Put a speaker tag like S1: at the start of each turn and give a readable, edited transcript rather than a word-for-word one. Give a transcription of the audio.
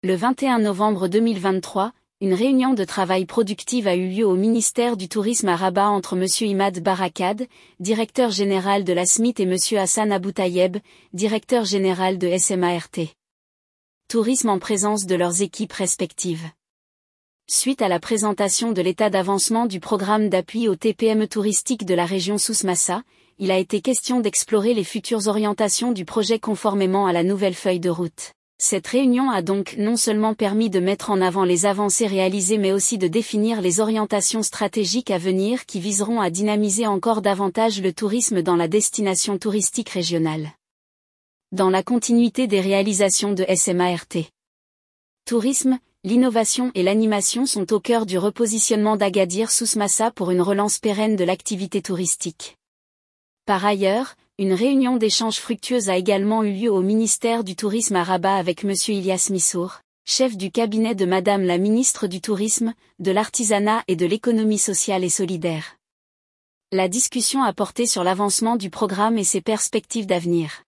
S1: Le 21 novembre 2023, une réunion de travail productive a eu lieu au ministère du Tourisme à Rabat entre M. Imad Barakad, directeur général de la SMIT et M. Hassan Aboutayeb, directeur général de SMART Tourisme en présence de leurs équipes respectives. Suite à la présentation de l'état d'avancement du programme d'appui aux TPME touristiques de la région Souss-Massa, il a été question d'explorer les futures orientations du projet conformément à la nouvelle feuille de route. Cette réunion a donc non seulement permis de mettre en avant les avancées réalisées mais aussi de définir les orientations stratégiques à venir qui viseront à dynamiser encore davantage le tourisme dans la destination touristique régionale. Dans la continuité des réalisations de SMART Tourisme, l'innovation et l'animation sont au cœur du repositionnement d'Agadir Souss-Massa pour une relance pérenne de l'activité touristique. Par ailleurs, une réunion d'échange fructueuse a également eu lieu au ministère du Tourisme à Rabat avec M. Ilyas Missour, chef du cabinet de Madame la ministre du Tourisme, de l'Artisanat et de l'Économie sociale et solidaire. La discussion a porté sur l'avancement du programme et ses perspectives d'avenir.